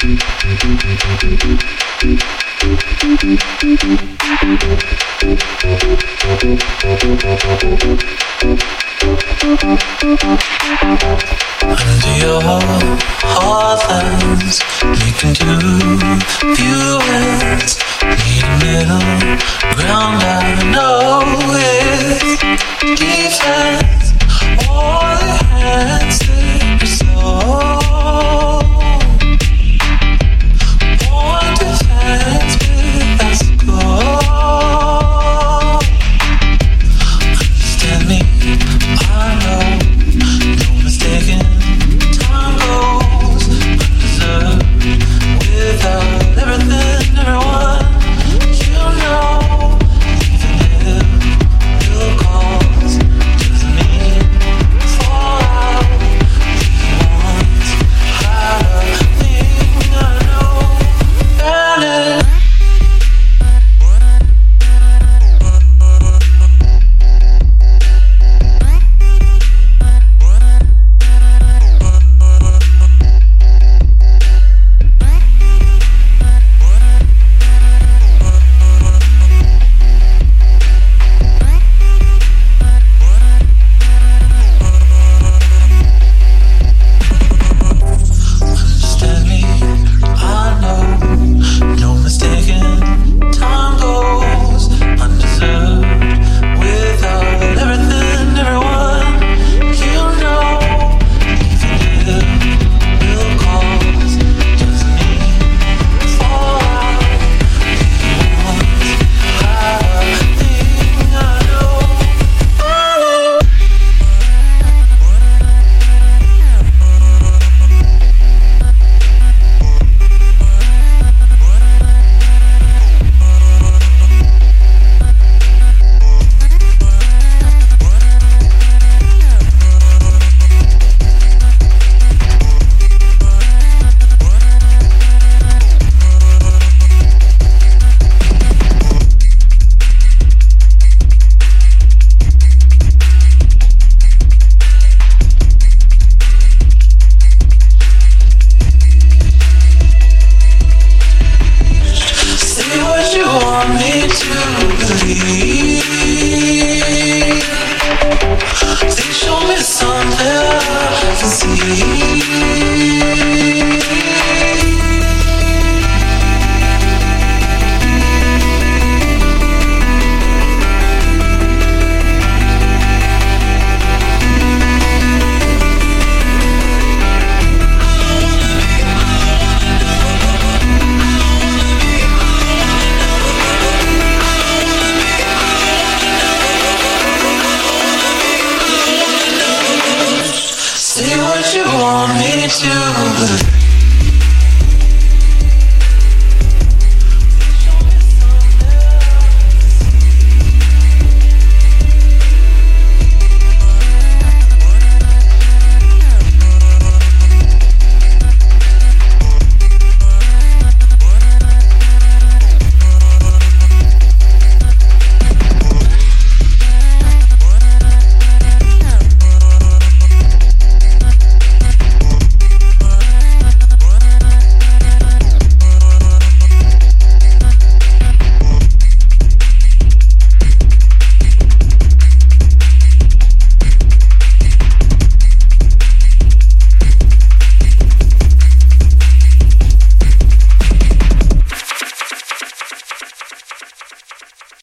Under your heartlands, making two viewings, need a middle ground. I know it's defense, all the hands slip your soul. One defense with us goal. Understand me, I know. No mistaken, time goes undeserved without everything, everyone. You know, even if your cause doesn't mean fall out. You once had a thing, I know, valid. Understand me, I know, no mistaken, time goes undeserved without everything, everyone. You know, even if will cause doesn't mean fall out. You once had a thing, I know. Say what you want me to believe. Say show me something I can see. Say what you want me to believe.